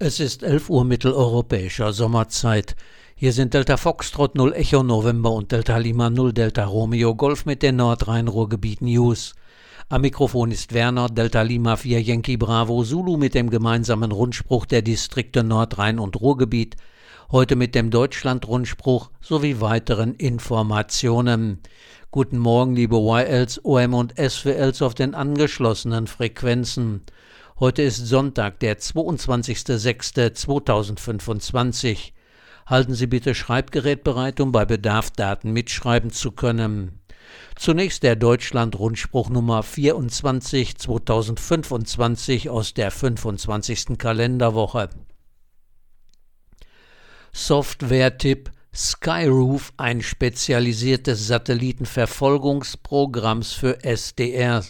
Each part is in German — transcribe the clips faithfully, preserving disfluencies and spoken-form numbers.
Es ist elf Uhr mitteleuropäischer Sommerzeit. Hier sind Delta Foxtrot null Echo November und Delta Lima null Delta Romeo Golf mit den Nordrhein-Ruhrgebiet News. Am Mikrofon ist Werner, Delta Lima vier Yankee Bravo Zulu mit dem gemeinsamen Rundspruch der Distrikte Nordrhein und Ruhrgebiet. Heute mit dem Deutschland-Rundspruch sowie weiteren Informationen. Guten Morgen, liebe Y Ls, O M und S W Ls auf den angeschlossenen Frequenzen. Heute ist Sonntag, der zweiundzwanzigster sechster zweitausendfünfundzwanzig. Halten Sie bitte Schreibgerät bereit, um bei Bedarf Daten mitschreiben zu können. Zunächst der Deutschland-Rundspruch Nummer vierundzwanzig zweitausendfünfundzwanzig aus der fünfundzwanzigsten Kalenderwoche. Software-Tipp: Skyroof, ein spezialisiertes Satellitenverfolgungsprogramm für S D R.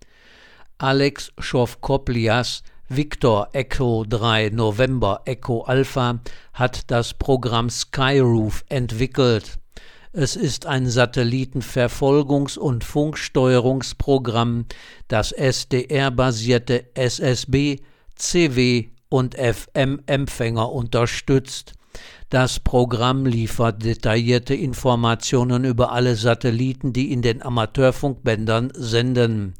Alex Schofkoplias, Victor Echo drei November Echo Alpha, hat das Programm Skyroof entwickelt. Es ist ein Satellitenverfolgungs- und Funksteuerungsprogramm, das S D R-basierte S S B, C W und F M-Empfänger unterstützt. Das Programm liefert detaillierte Informationen über alle Satelliten, die in den Amateurfunkbändern senden.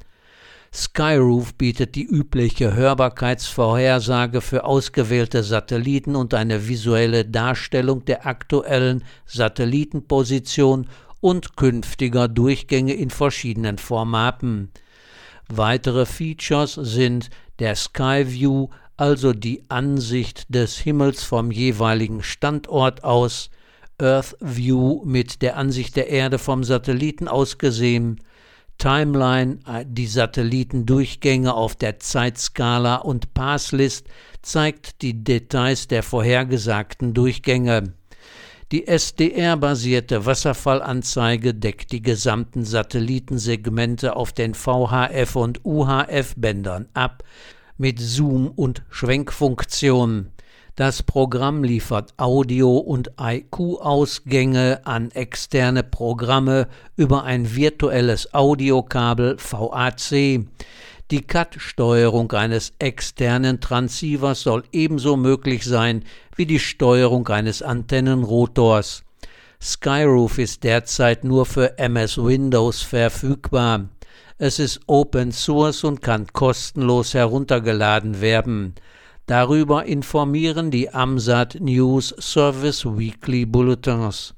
Skyroof bietet die übliche Hörbarkeitsvorhersage für ausgewählte Satelliten und eine visuelle Darstellung der aktuellen Satellitenposition und künftiger Durchgänge in verschiedenen Formaten. Weitere Features sind der Skyview, also die Ansicht des Himmels vom jeweiligen Standort aus, Earthview mit der Ansicht der Erde vom Satelliten aus gesehen, Timeline, die Satellitendurchgänge auf der Zeitskala und Passlist zeigt die Details der vorhergesagten Durchgänge. Die S D R-basierte Wasserfallanzeige deckt die gesamten Satellitensegmente auf den V H F- und U H F-Bändern ab, mit Zoom- und Schwenkfunktionen. Das Programm liefert Audio- und I Q-Ausgänge an externe Programme über ein virtuelles Audiokabel V A C. Die C A T-Steuerung eines externen Transceivers soll ebenso möglich sein wie die Steuerung eines Antennenrotors. Skyroof ist derzeit nur für M S Windows verfügbar. Es ist Open Source und kann kostenlos heruntergeladen werden. Darüber informieren die AMSAT News Service Weekly Bulletins.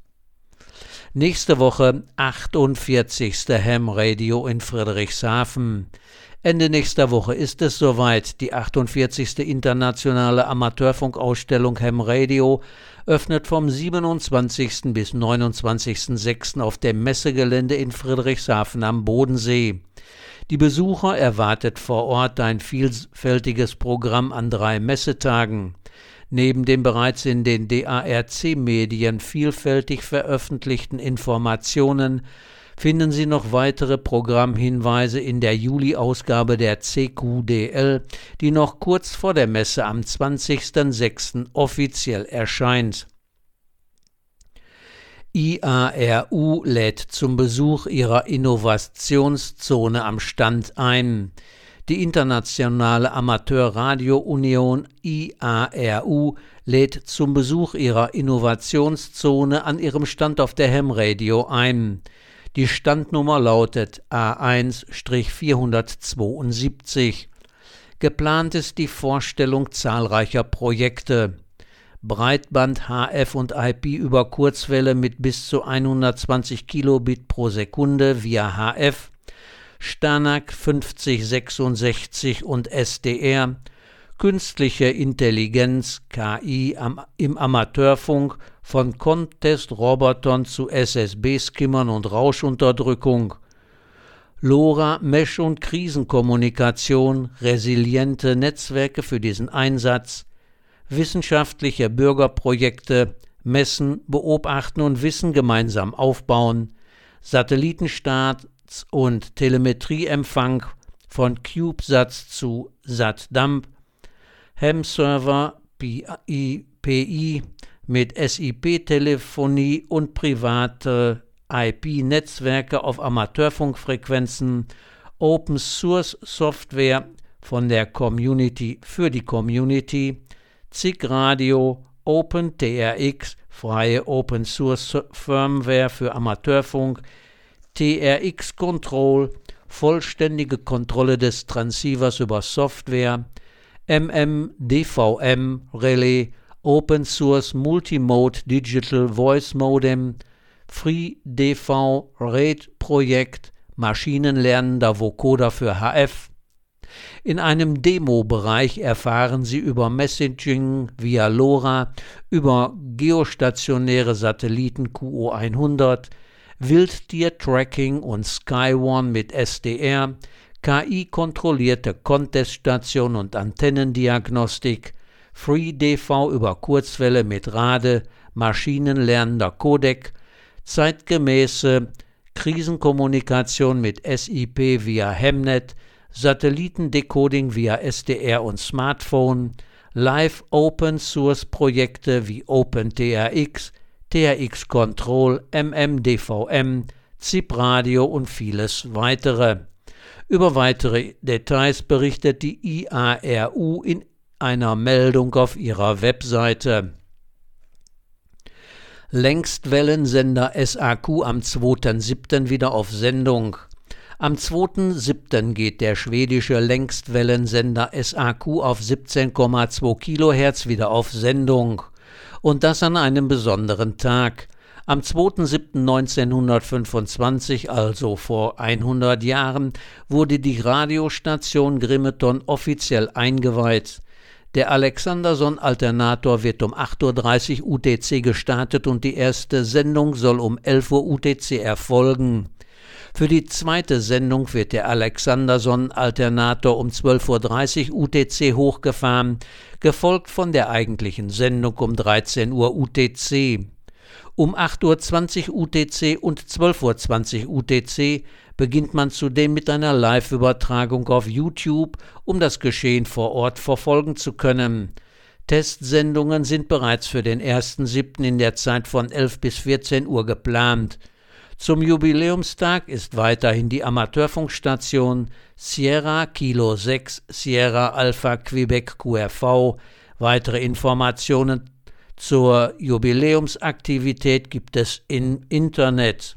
Nächste Woche achtundvierzigste Ham Radio in Friedrichshafen. Ende nächster Woche ist es soweit. Die achtundvierzigste internationale Amateurfunkausstellung Ham Radio öffnet vom siebenundzwanzigsten bis neunundzwanzigsten sechsten auf dem Messegelände in Friedrichshafen am Bodensee. Die Besucher erwartet vor Ort ein vielfältiges Programm an drei Messetagen. Neben den bereits in den D A R C-Medien vielfältig veröffentlichten Informationen finden Sie noch weitere Programmhinweise in der Juli-Ausgabe der C Q D L, die noch kurz vor der Messe am zwanzigsten sechsten offiziell erscheint. I A R U lädt zum Besuch ihrer Innovationszone am Stand ein. Die Internationale Amateur-Radio-Union I A R U lädt zum Besuch ihrer Innovationszone an ihrem Stand auf der Ham Radio ein. Die Standnummer lautet A eins vierhundertzweiundsiebzig. Geplant ist die Vorstellung zahlreicher Projekte. Breitband H F und I P über Kurzwelle mit bis zu hundertzwanzig Kilobit pro Sekunde via H F, Stanak fünfzig sechsundsechzig und S D R, künstliche Intelligenz K I am, im Amateurfunk von Contest-Robotern zu S S B-Skimmern und Rauschunterdrückung, LoRa, Mesh- und Krisenkommunikation, resiliente Netzwerke für diesen Einsatz, wissenschaftliche Bürgerprojekte, Messen, Beobachten und Wissen gemeinsam aufbauen, Satellitenstarts und Telemetrieempfang von CubeSat zu SatDump, Ham-Server, P I mit S I P-Telefonie und private I P-Netzwerke auf Amateurfunkfrequenzen, Open-Source-Software von der Community für die Community, Z I G Radio, OpenTRX, freie Open Source Firmware für Amateurfunk, T R X Control, vollständige Kontrolle des Transceivers über Software, M M D V M Relay, Open Source Multimode Digital Voice Modem, FreeDV RAID Projekt, maschinenlernender Vocoder für H F. In einem Demo-Bereich erfahren Sie über Messaging via LoRa, über geostationäre Satelliten Q O hundert, Wildtier-Tracking und SkyOne mit S D R, K I-kontrollierte Conteststation und Antennendiagnostik, FreeDV über Kurzwelle mit Rade, maschinenlernender Codec, zeitgemäße Krisenkommunikation mit S I P via Hemnet, Satellitendecoding via S D R und Smartphone, Live-Open-Source-Projekte wie OpenTRX, T R X Control, M M D V M, Z I P Radio und vieles weitere. Über weitere Details berichtet die I A R U in einer Meldung auf ihrer Webseite. Längstwellensender S A Q am zweiten siebten wieder auf Sendung. Am zweiten siebten geht der schwedische Längstwellensender S A Q auf siebzehn Komma zwei Kilohertz wieder auf Sendung. Und das an einem besonderen Tag. Am zweiten siebten neunzehnhundertfünfundzwanzig, also vor hundert Jahren, wurde die Radiostation Grimeton offiziell eingeweiht. Der Alexanderson-Alternator wird um acht Uhr dreißig U T C gestartet und die erste Sendung soll um elf Uhr U T C erfolgen. Für die zweite Sendung wird der Alexanderson-Alternator um zwölf Uhr dreißig U T C hochgefahren, gefolgt von der eigentlichen Sendung um dreizehn Uhr U T C. Um acht Uhr zwanzig U T C und zwölf Uhr zwanzig U T C beginnt man zudem mit einer Live-Übertragung auf YouTube, um das Geschehen vor Ort verfolgen zu können. Testsendungen sind bereits für den ersten siebten in der Zeit von elf bis vierzehn Uhr geplant. Zum Jubiläumstag ist weiterhin die Amateurfunkstation Sierra Kilo sechs Sierra Alpha Quebec Q R V. Weitere Informationen zur Jubiläumsaktivität gibt es im Internet.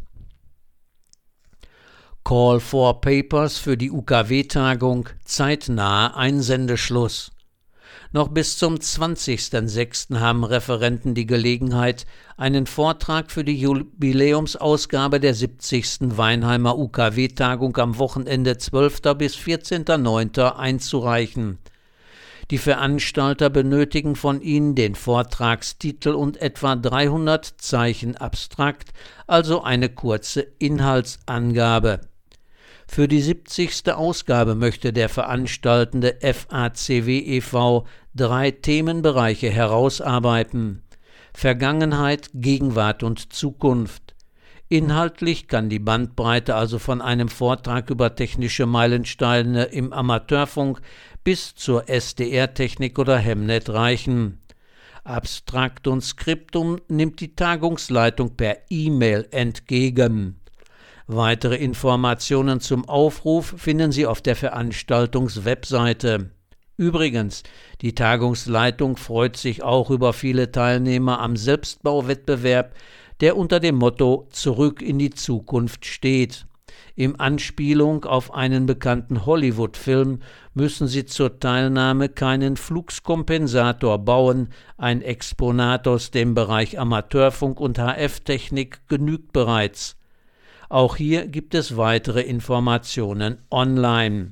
Call for Papers für die U K W-Tagung, zeitnahe Einsendeschluss. Noch bis zum zwanzigsten sechsten haben Referenten die Gelegenheit, einen Vortrag für die Jubiläumsausgabe der siebzigsten Weinheimer U K W-Tagung am Wochenende zwölften bis vierzehnten neunten einzureichen. Die Veranstalter benötigen von Ihnen den Vortragstitel und etwa dreihundert Zeichen abstrakt, also eine kurze Inhaltsangabe. Für die siebzigste Ausgabe möchte der veranstaltende F A C W e V drei Themenbereiche herausarbeiten: Vergangenheit, Gegenwart und Zukunft. Inhaltlich kann die Bandbreite also von einem Vortrag über technische Meilensteine im Amateurfunk bis zur S D R-Technik oder Hemnet reichen. Abstrakt und Skriptum nimmt die Tagungsleitung per E-Mail entgegen. Weitere Informationen zum Aufruf finden Sie auf der Veranstaltungswebseite. Übrigens, die Tagungsleitung freut sich auch über viele Teilnehmer am Selbstbauwettbewerb, der unter dem Motto »Zurück in die Zukunft« steht. In Anspielung auf einen bekannten Hollywood-Film müssen Sie zur Teilnahme keinen Fluxkompensator bauen, ein Exponat aus dem Bereich Amateurfunk und H F-Technik genügt bereits. Auch hier gibt es weitere Informationen online.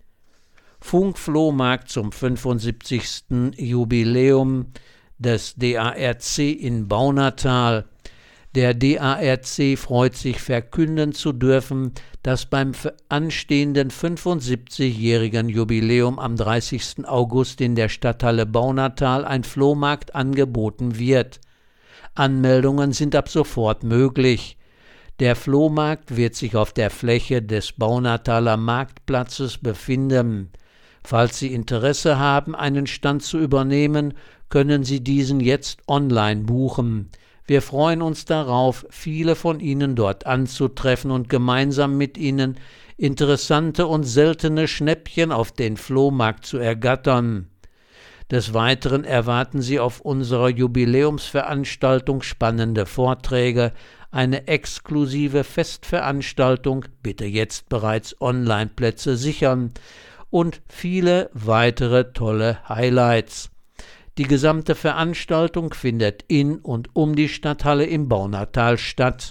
Funkflohmarkt zum fünfundsiebzigsten Jubiläum des D A R C in Baunatal. Der D A R C freut sich, verkünden zu dürfen, dass beim anstehenden fünfundsiebzigjährigen Jubiläum am dreißigsten August in der Stadthalle Baunatal ein Flohmarkt angeboten wird. Anmeldungen sind ab sofort möglich. Der Flohmarkt wird sich auf der Fläche des Baunataler Marktplatzes befinden. Falls Sie Interesse haben, einen Stand zu übernehmen, können Sie diesen jetzt online buchen. Wir freuen uns darauf, viele von Ihnen dort anzutreffen und gemeinsam mit Ihnen interessante und seltene Schnäppchen auf den Flohmarkt zu ergattern. Des Weiteren erwarten Sie auf unserer Jubiläumsveranstaltung spannende Vorträge, eine exklusive Festveranstaltung, bitte jetzt bereits Online-Plätze sichern und viele weitere tolle Highlights. Die gesamte Veranstaltung findet in und um die Stadthalle im Baunatal statt.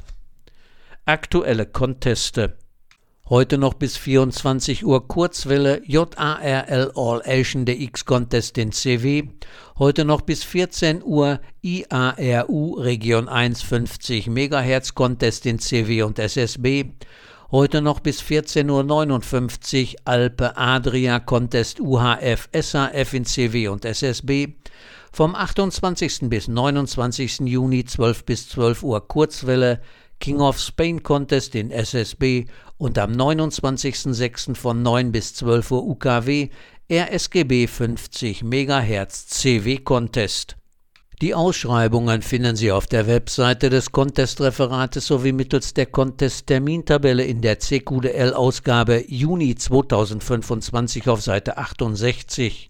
Aktuelle Conteste. Heute noch bis vierundzwanzig Uhr Kurzwelle J A R L All Asian D X Contest in C W. Heute noch bis vierzehn Uhr I A R U Region eins fünfzig Megahertz Contest in C W und S S B. Heute noch bis vierzehn Uhr neunundfünfzig Alpe Adria Contest U H F S H F in C W und S S B. Vom achtundzwanzigsten bis neunundzwanzigsten Juni zwölf bis zwölf Uhr Kurzwelle King of Spain Contest in S S B und am neunundzwanzigsten sechsten von neun bis zwölf Uhr U K W R S G B fünfzig Megahertz C W Contest. Die Ausschreibungen finden Sie auf der Webseite des Contest-Referates sowie mittels der Contest-Termintabelle in der C Q D L-Ausgabe Juni zweitausendfünfundzwanzig auf Seite achtundsechzig.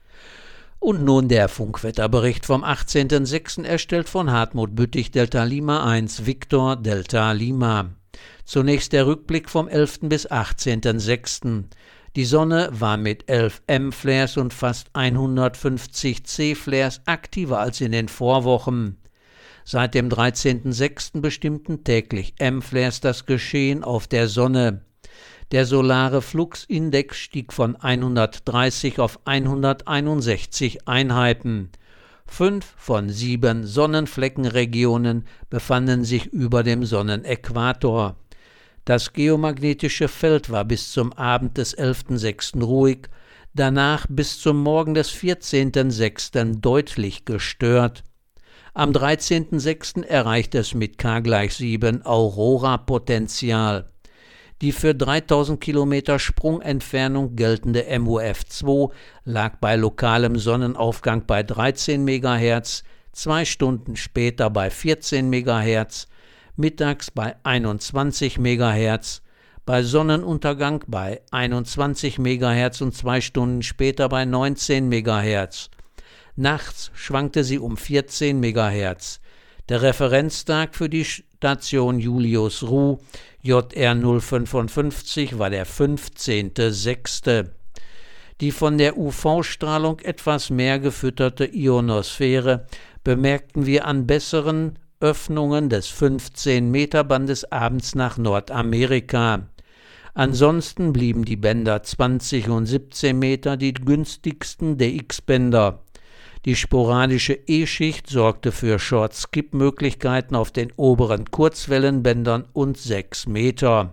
Und nun der Funkwetterbericht vom achtzehnten sechsten erstellt von Hartmut Büttig, Delta Lima eins, Victor, Delta Lima. Zunächst der Rückblick vom elften bis achtzehnten sechsten Die Sonne war mit elf M-Flares und fast hundertfünfzig C-Flares aktiver als in den Vorwochen. Seit dem dreizehnten sechsten bestimmten täglich M-Flares das Geschehen auf der Sonne. Der solare Flux-Index stieg von hundertdreißig auf hunderteinundsechzig Einheiten. Fünf von sieben Sonnenfleckenregionen befanden sich über dem Sonnenäquator. Das geomagnetische Feld war bis zum Abend des elften sechsten ruhig, danach bis zum Morgen des vierzehnten sechsten deutlich gestört. Am dreizehnten sechsten erreichte es mit K gleich sieben Aurora-Potential. Die für dreitausend Kilometer Sprungentfernung geltende M U F zwei lag bei lokalem Sonnenaufgang bei dreizehn Megahertz, zwei Stunden später bei vierzehn Megahertz, mittags bei einundzwanzig Megahertz, bei Sonnenuntergang bei einundzwanzig Megahertz und zwei Stunden später bei neunzehn Megahertz. Nachts schwankte sie um vierzehn Megahertz. Der Referenztag für die Station Julius Ruh J R null fünfundfünfzig war der fünfzehnte sechste Die von der U V-Strahlung etwas mehr gefütterte Ionosphäre bemerkten wir an besseren Öffnungen des fünfzehn Meter Bandes abends nach Nordamerika. Ansonsten blieben die Bänder zwanzig und siebzehn Meter die günstigsten D X-Bänder. Die sporadische E-Schicht sorgte für Short-Skip-Möglichkeiten auf den oberen Kurzwellenbändern und sechs Meter.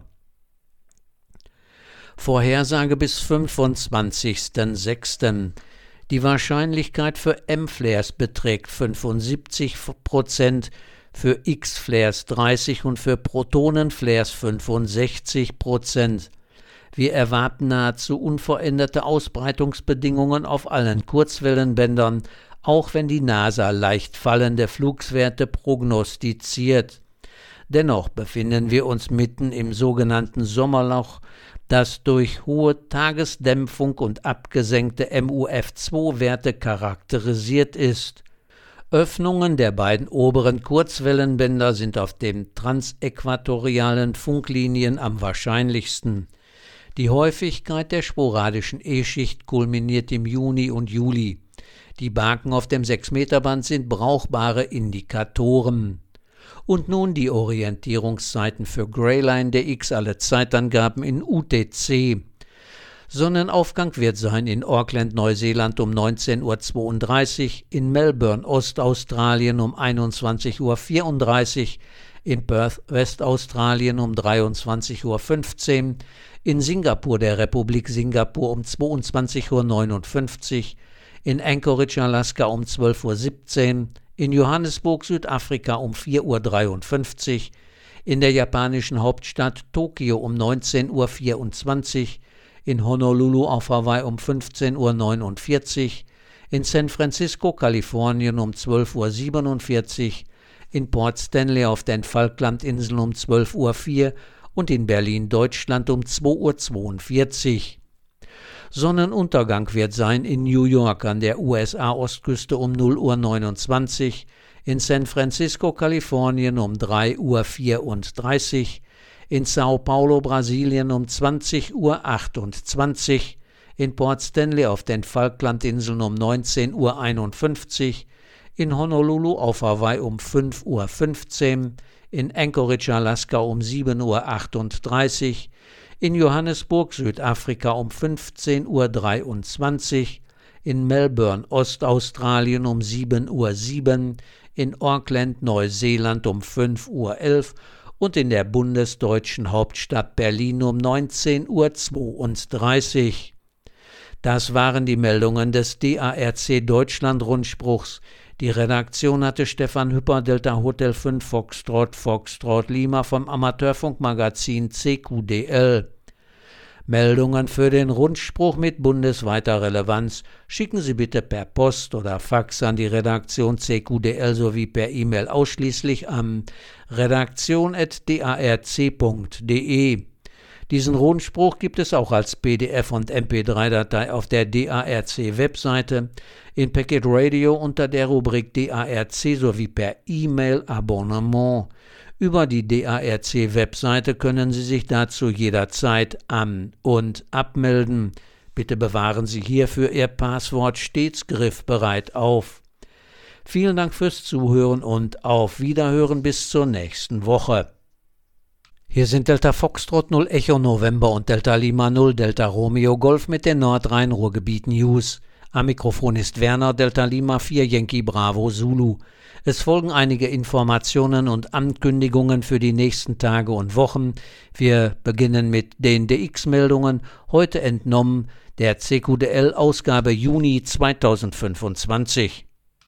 Vorhersage bis fünfundzwanzigsten sechsten Die Wahrscheinlichkeit für M-Flares beträgt fünfundsiebzig Prozent, für X-Flares dreißig und für Protonen-Flares fünfundsechzig Prozent. Wir erwarten nahezu unveränderte Ausbreitungsbedingungen auf allen Kurzwellenbändern, auch wenn die NASA leicht fallende Flugswerte prognostiziert. Dennoch befinden wir uns mitten im sogenannten Sommerloch, das durch hohe Tagesdämpfung und abgesenkte M U F zwei Werte charakterisiert ist. Öffnungen der beiden oberen Kurzwellenbänder sind auf den transäquatorialen Funklinien am wahrscheinlichsten. Die Häufigkeit der sporadischen E-Schicht kulminiert im Juni und Juli. Die Baken auf dem sechs Meter Band sind brauchbare Indikatoren. Und nun die Orientierungszeiten für Greyline D X, alle Zeitangaben in U T C. Sonnenaufgang wird sein in Auckland, Neuseeland um neunzehn Uhr zweiunddreißig, in Melbourne, Ostaustralien um einundzwanzig Uhr vierunddreißig, in Perth, Westaustralien um dreiundzwanzig Uhr fünfzehn, in Singapur, der Republik Singapur um zweiundzwanzig Uhr neunundfünfzig, in Anchorage, Alaska um zwölf Uhr siebzehn, in Johannesburg, Südafrika um vier Uhr dreiundfünfzig, in der japanischen Hauptstadt Tokio um neunzehn Uhr vierundzwanzig, in Honolulu auf Hawaii um fünfzehn Uhr neunundvierzig, in San Francisco, Kalifornien um zwölf Uhr siebenundvierzig, in Port Stanley auf den Falklandinseln um zwölf Uhr vier und in Berlin, Deutschland um zwei Uhr zweiundvierzig. Sonnenuntergang wird sein in New York an der U S A-Ostküste um null Uhr neunundzwanzig, in San Francisco, Kalifornien um drei Uhr vierunddreißig, in Sao Paulo, Brasilien um zwanzig Uhr achtundzwanzig, in Port Stanley auf den Falklandinseln um neunzehn Uhr einundfünfzig, in Honolulu auf Hawaii um fünf Uhr fünfzehn, in Anchorage, Alaska um sieben Uhr achtunddreißig, in Johannesburg, Südafrika um fünfzehn Uhr dreiundzwanzig, in Melbourne, Ostaustralien um sieben Uhr sieben, in Auckland, Neuseeland um fünf Uhr elf und in der bundesdeutschen Hauptstadt Berlin um neunzehn Uhr zweiunddreißig. Das waren die Meldungen des D A R C Deutschland-Rundspruchs. Die Redaktion hatte Stefan Hüpper, Delta Hotel fünf Foxtrot, Foxtrot Lima vom Amateurfunkmagazin C Q D L. Meldungen für den Rundspruch mit bundesweiter Relevanz schicken Sie bitte per Post oder Fax an die Redaktion C Q D L sowie per E-Mail ausschließlich an redaktion at d a r c punkt d e. Diesen Rundspruch gibt es auch als P D F und M P drei Datei auf der D A R C-Webseite, in Packet Radio unter der Rubrik D A R C sowie per E-Mail-Abonnement. Über die D A R C-Webseite können Sie sich dazu jederzeit an- und abmelden. Bitte bewahren Sie hierfür Ihr Passwort stets griffbereit auf. Vielen Dank fürs Zuhören und auf Wiederhören bis zur nächsten Woche. Hier sind Delta Foxtrot null Echo November und Delta Lima null Delta Romeo Golf mit den Nordrhein-Ruhrgebiet News. Am Mikrofon ist Werner, Delta Lima vier Yankee Bravo Zulu. Es folgen einige Informationen und Ankündigungen für die nächsten Tage und Wochen. Wir beginnen mit den D X-Meldungen, heute entnommen der C Q D L-Ausgabe Juni zweitausendfünfundzwanzig.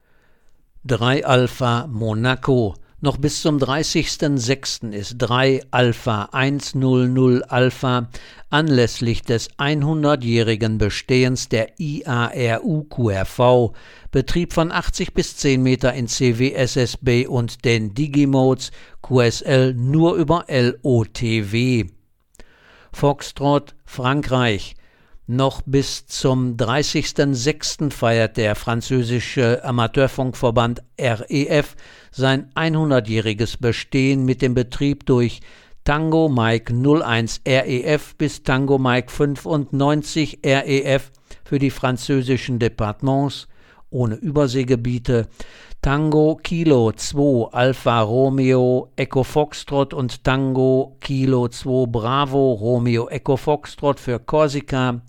drei Alpha Monaco. Noch bis zum dreißigsten sechsten ist drei Alpha hundertzehn Alpha anlässlich des hundertjährigen Bestehens der I A R U Q R V, Betrieb von achtzig bis zehn Meter in C W S S B und den Digimodes Q S L nur über L O T W. Foxtrot, Frankreich. Noch bis zum dreißigsten sechsten feiert der französische Amateurfunkverband R E F sein hundertjähriges Bestehen mit dem Betrieb durch Tango Mike null eins R E F bis Tango Mike fünfundneunzig R E F für die französischen Departements ohne Überseegebiete, Tango Kilo zwei Alpha Romeo Echo Foxtrot und Tango Kilo zwei Bravo Romeo Echo Foxtrot für Korsika,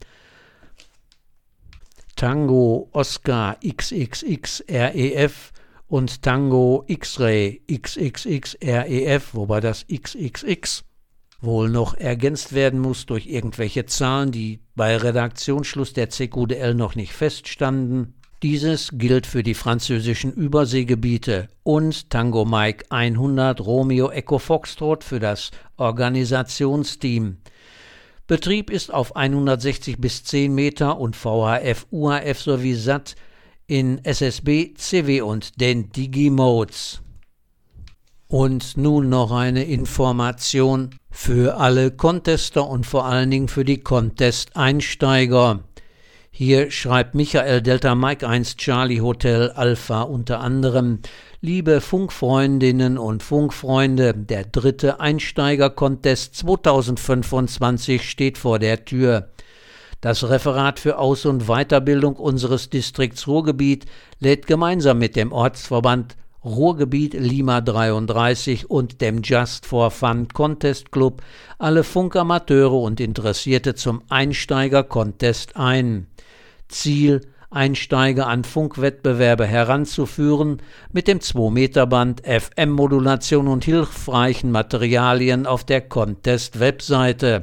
Tango Oscar X X X R E F und Tango X-Ray X X X R E F, wobei das X X X wohl noch ergänzt werden muss durch irgendwelche Zahlen, die bei Redaktionsschluss der C Q D L noch nicht feststanden. Dieses gilt für die französischen Überseegebiete und Tango Mike hundert Romeo Echo Foxtrot für das Organisationsteam. Betrieb ist auf hundertsechzig bis zehn Meter und V H F, U H F sowie S A T in S S B, C W und den Digimodes. Und nun noch eine Information für alle Contester und vor allen Dingen für die Contest-Einsteiger. Hier schreibt Michael Delta Mike eins Charlie Hotel Alpha unter anderem: Liebe Funkfreundinnen und Funkfreunde, der dritte Einsteiger-Contest zweitausendfünfundzwanzig steht vor der Tür. Das Referat für Aus- und Weiterbildung unseres Distrikts Ruhrgebiet lädt gemeinsam mit dem Ortsverband Ruhrgebiet Lima dreiunddreißig und dem Just for Fun Contest Club alle Funkamateure und Interessierte zum Einsteiger-Contest ein. Ziel: Einsteiger an Funkwettbewerbe heranzuführen, mit dem zwei Meter Band, F M-Modulation und hilfreichen Materialien auf der Contest-Webseite.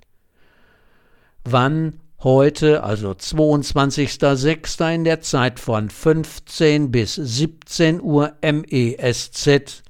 Wann? Heute, also zweiundzwanzigsten sechsten in der Zeit von fünfzehn bis siebzehn Uhr M E S Z.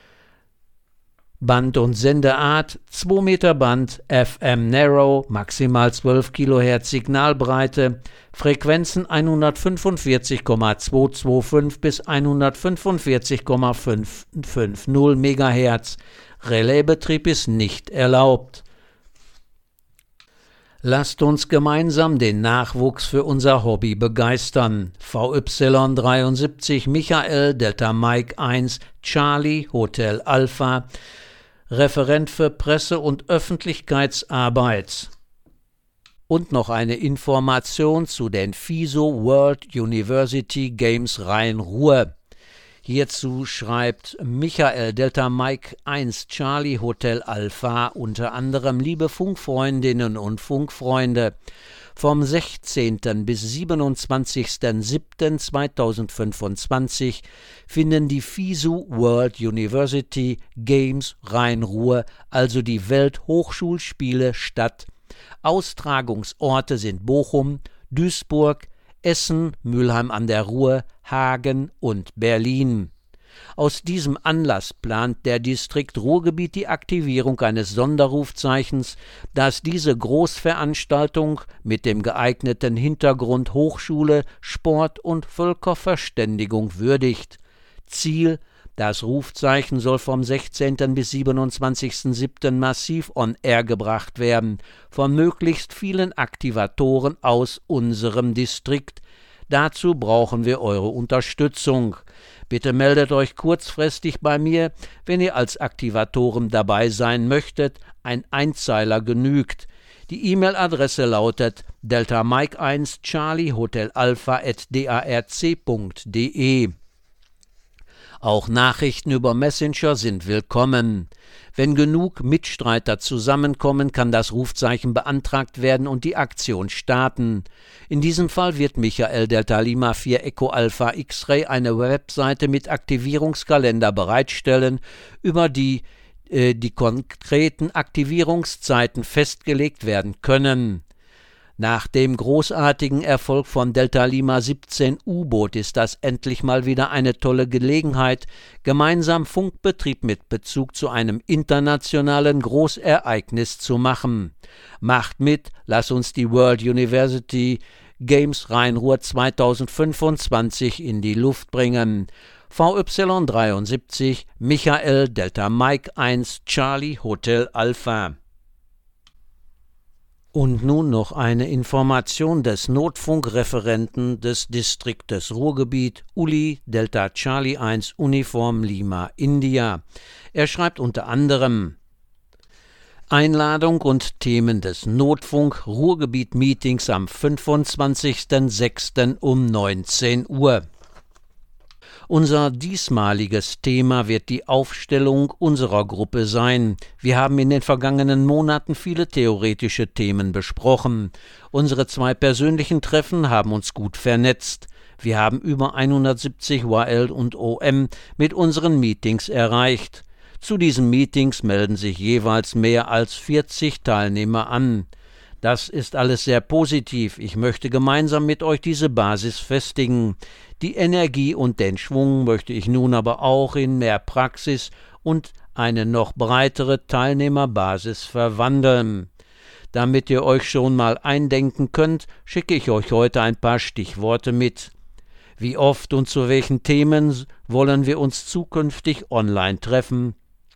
Band- und Sendeart: zwei Meter Band, F M Narrow, maximal zwölf Kilohertz Signalbreite, Frequenzen hundertfünfundvierzig Komma zweihundertfünfundzwanzig bis hundertfünfundvierzig Komma fünfhundertfünfzig Megahertz. Relaisbetrieb ist nicht erlaubt. Lasst uns gemeinsam den Nachwuchs für unser Hobby begeistern. V Y dreiundsiebzig Michael Delta Mike eins Charlie Hotel Alpha, Referent für Presse- und Öffentlichkeitsarbeit. Und noch eine Information zu den F I S O World University Games Rhein-Ruhr. Hierzu schreibt Michael Delta Mike eins Charlie Hotel Alpha unter anderem: Liebe Funkfreundinnen und Funkfreunde, vom sechzehnten bis siebenundzwanzigsten siebten zweitausendfünfundzwanzig finden die F I S O World University Games Rhein-Ruhr, also die Welthochschulspiele, statt. Austragungsorte sind Bochum, Duisburg, Essen, Mülheim an der Ruhr, Hagen und Berlin. Aus diesem Anlass plant der Distrikt Ruhrgebiet die Aktivierung eines Sonderrufzeichens, das diese Großveranstaltung mit dem geeigneten Hintergrund Hochschule, Sport und Völkerverständigung würdigt. Ziel: Das Rufzeichen soll vom sechzehnten bis siebenundzwanzigsten siebten massiv on air gebracht werden, von möglichst vielen Aktivatoren aus unserem Distrikt. Dazu brauchen wir eure Unterstützung. Bitte meldet euch kurzfristig bei mir, wenn ihr als Aktivatoren dabei sein möchtet. Ein Einzeiler genügt. Die E-Mail-Adresse lautet delta mike eins charlie hotel alpha at darc punkt de. Auch Nachrichten über Messenger sind willkommen. Wenn genug Mitstreiter zusammenkommen, kann das Rufzeichen beantragt werden und die Aktion starten. In diesem Fall wird Michael Delta Lima vier Echo Alpha X-Ray eine Webseite mit Aktivierungskalender bereitstellen, über die äh, die konkreten Aktivierungszeiten festgelegt werden können. Nach dem großartigen Erfolg von Delta Lima siebzehn U-Boot ist das endlich mal wieder eine tolle Gelegenheit, gemeinsam Funkbetrieb mit Bezug zu einem internationalen Großereignis zu machen. Macht mit, lass uns die World University Games Rhein-Ruhr zweitausendfünfundzwanzig in die Luft bringen. V Y dreiundsiebzig Michael Delta Mike eins Charlie Hotel Alpha. Und nun noch eine Information des Notfunkreferenten des Distriktes Ruhrgebiet, Uli Delta Charlie eins Uniform Lima India. Er schreibt unter anderem: Einladung und Themen des Notfunk Ruhrgebiet Meetings am fünfundzwanzigsten sechsten um neunzehn Uhr. Unser diesmaliges Thema wird die Aufstellung unserer Gruppe sein. Wir haben in den vergangenen Monaten viele theoretische Themen besprochen. Unsere zwei persönlichen Treffen haben uns gut vernetzt. Wir haben über hundertsiebzig W L und O M mit unseren Meetings erreicht. Zu diesen Meetings melden sich jeweils mehr als vierzig Teilnehmer an. Das ist alles sehr positiv. Ich möchte gemeinsam mit euch diese Basis festigen. Die Energie und den Schwung möchte ich nun aber auch in mehr Praxis und eine noch breitere Teilnehmerbasis verwandeln. Damit ihr euch schon mal eindenken könnt, schicke ich euch heute ein paar Stichworte mit. Wie oft und zu welchen Themen wollen wir uns zukünftig online treffen?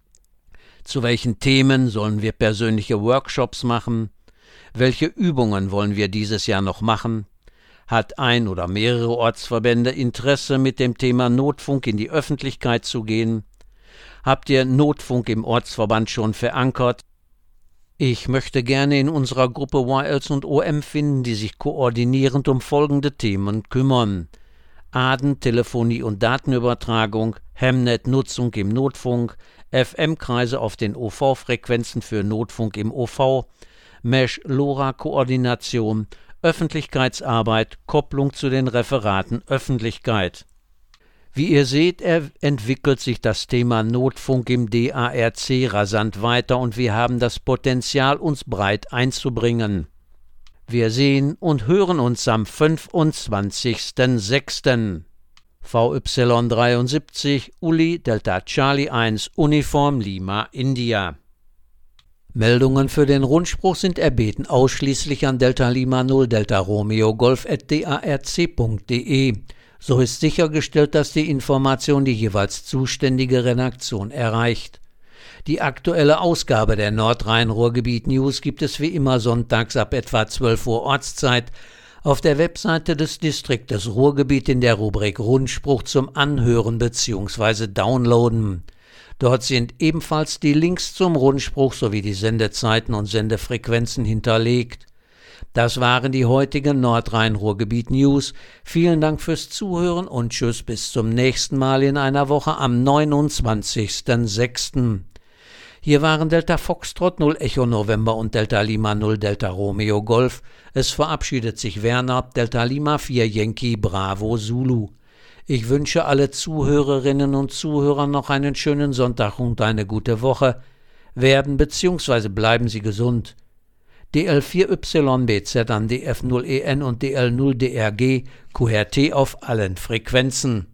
Zu welchen Themen sollen wir persönliche Workshops machen? Welche Übungen wollen wir dieses Jahr noch machen? Hat ein oder mehrere Ortsverbände Interesse, mit dem Thema Notfunk in die Öffentlichkeit zu gehen? Habt ihr Notfunk im Ortsverband schon verankert? Ich möchte gerne in unserer Gruppe Y Ls und O M finden, die sich koordinierend um folgende Themen kümmern: A D N, Telefonie und Datenübertragung, Hemnet-Nutzung im Notfunk, F M-Kreise auf den O V-Frequenzen für Notfunk im O V, Mesh-LoRa-Koordination, Öffentlichkeitsarbeit, Kopplung zu den Referaten Öffentlichkeit. Wie ihr seht, entwickelt sich das Thema Notfunk im D A R C rasant weiter und wir haben das Potenzial, uns breit einzubringen. Wir sehen und hören uns am fünfundzwanzigsten sechsten V Y dreiundsiebzig Uli Delta Charlie eins Uniform Lima India. Meldungen für den Rundspruch sind erbeten ausschließlich an Delta Lima null Delta Romeo Golf at darc punkt de. So ist sichergestellt, dass die Information die jeweils zuständige Redaktion erreicht. Die aktuelle Ausgabe der Nordrhein-Ruhrgebiet News gibt es wie immer sonntags ab etwa zwölf Uhr Ortszeit auf der Webseite des Distriktes Ruhrgebiet in der Rubrik Rundspruch zum Anhören bzw. Downloaden. Dort sind ebenfalls die Links zum Rundspruch sowie die Sendezeiten und Sendefrequenzen hinterlegt. Das waren die heutigen Nordrhein-Ruhrgebiet News. Vielen Dank fürs Zuhören und tschüss bis zum nächsten Mal in einer Woche am neunundzwanzigsten sechsten Hier waren Delta Foxtrot null Echo November und Delta Lima null Delta Romeo Golf. Es verabschiedet sich Werner, Delta Lima vier Yankee Bravo Zulu. Ich wünsche alle Zuhörerinnen und Zuhörern noch einen schönen Sonntag und eine gute Woche. Werden bzw. bleiben Sie gesund. D L vier Y B Z an D F null E N und D L null D R G Q R T auf allen Frequenzen.